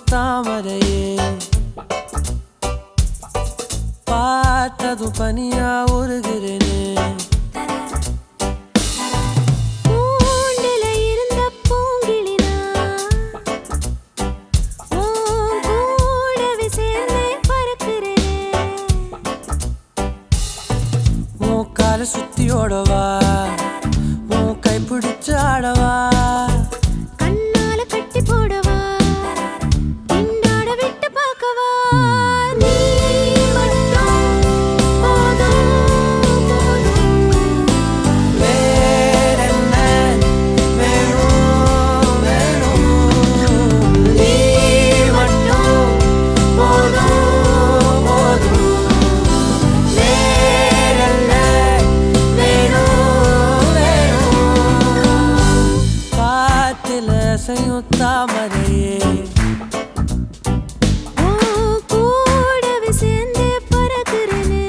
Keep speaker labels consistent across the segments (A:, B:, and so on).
A: தாமரையே பார்த்தது பனியா உருகிறேனே கால சுத்தி ஓடவா உன் கை பிடிச்சு ஆடவா
B: கண்ணால கட்டி போடவா பின்னாட விட்டு பார்க்கவா நீ மட்டும் போதும்
A: வேறென்ன வேணும் வேணும் நீ மட்டும் போதும் போதும் வேறென்ன அசையும் தாமரையே
B: கூடவே சேர்ந்து பறக்கிறேனே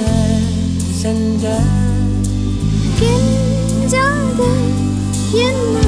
B: என்ன